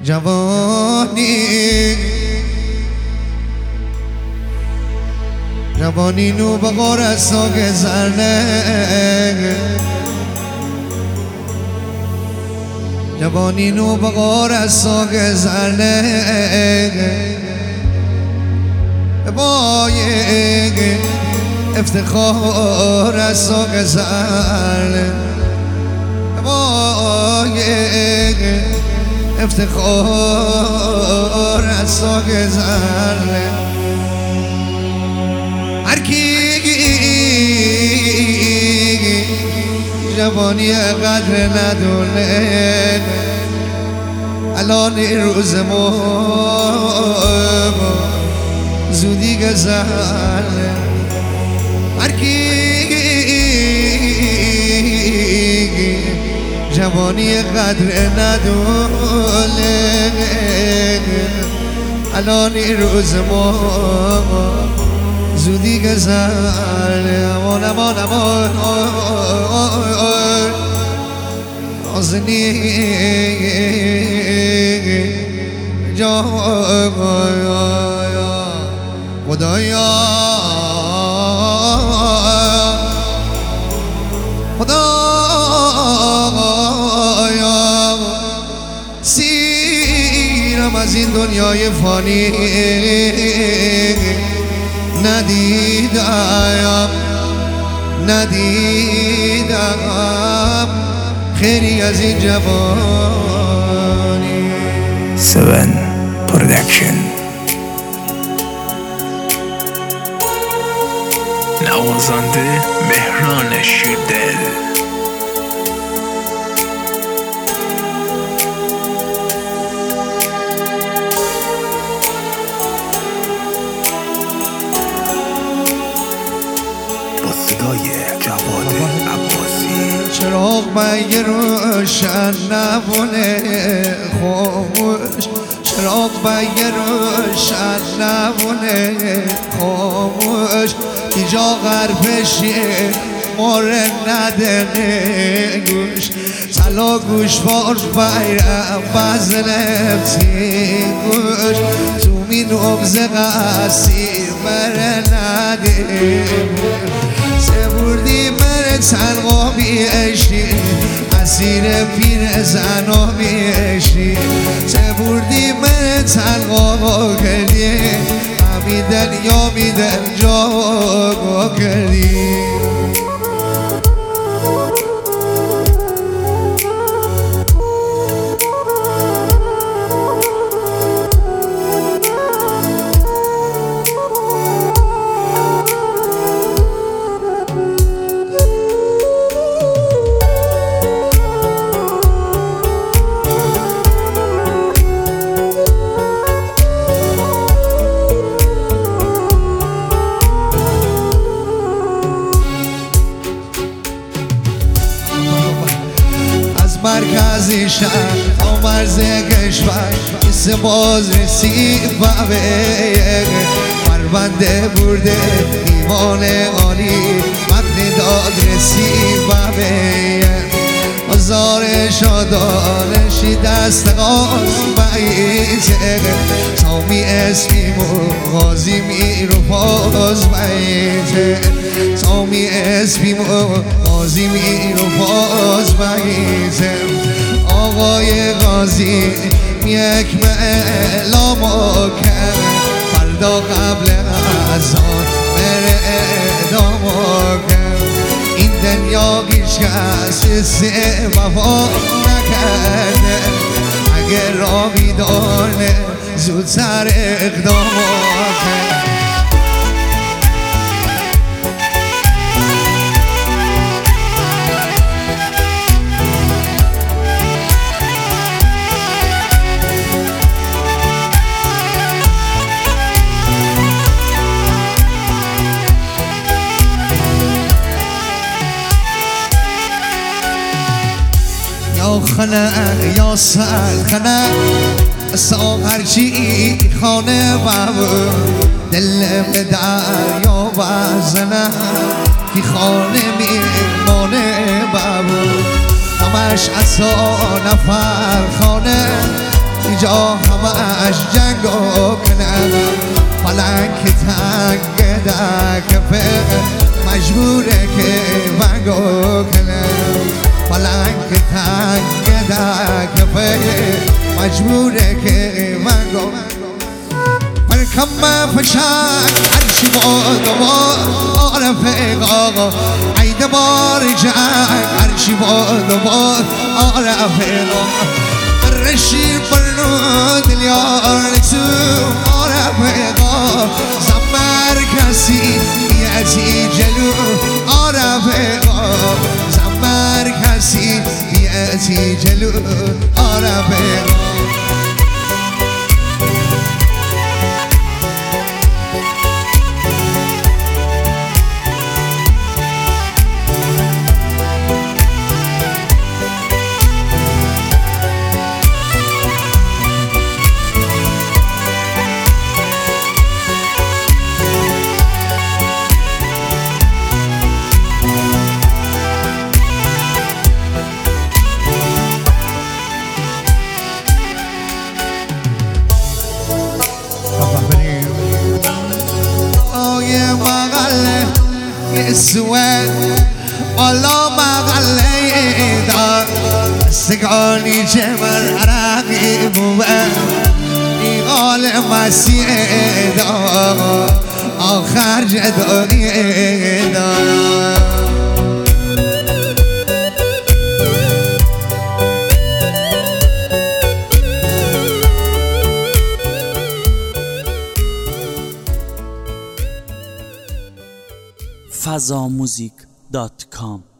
جوانی نو به قرصا گذرنه جوانی نو به قرصا گذرنه با یک افتخار از گذرنه با یک افتخار از گذرنه هر کی جوانی قدر ندونه الان روز ما زودی گذره هر کی جوانی قدر ندونه الان روز ما زودی گذره امان امان امان آزنی جا خدایا خدایا سیرم از این دنیای فانی ندیدم خیری از این جوانی 7 Production نوازنده مهران شیردل با صدای جواد عباسی چراغ مگه روشن نبونه خاموش چراغ مگه روشن نبونه خاموش اینجا غربشی مورد ندنه گوش سلا گوش بار بیرم بزنفتی گوش تو می نبز قصیر بره نده سبوردی بره تنقا بیشتی اسیر پیر زنا بیشتی سبوردی بره تنقا کردی میدن یا میدن جا کردی مرکزی شهر تا مرز کشور کس باز رسید و به پرونده برده دیوان عالی متن داد رسید و به آزار شادانشی دست غاز بعیده سامی اسمیم و غازی میر و پاز بعیده سامی اسمیم و غازی میر و پاز بعیده آقای غازی یک اعلام کرد فردا قبل از آن بره اعدام کرد این دنیا هیچ کس وفا نکرده اگر راهی داره زودتر اقدام کرد یا خنه یا سرخنه ساغرچی خانه بابو دل به دریا بزنه کی خانه میمانه بابو همش اصا نفر خانه اینجا همش جنگ و کنه فلک تنگ در کفه مجبوره که منگو کنه فلک تنگ در کفه مجبوره که منگو مرکم فشنگ هرچی باد و عارف آقا عید بار جنگ هرچی باد و عارف آقا رشی برنو دلیار نکسو عارف آقا زمر کسی یزی جلو عارف آقا زمر کسی یزی جلو عارف آقا سواد والا مغله دار سگانی جمر عراقی بود ایقال مسیح دار آخر جدایی دار fazamusic.com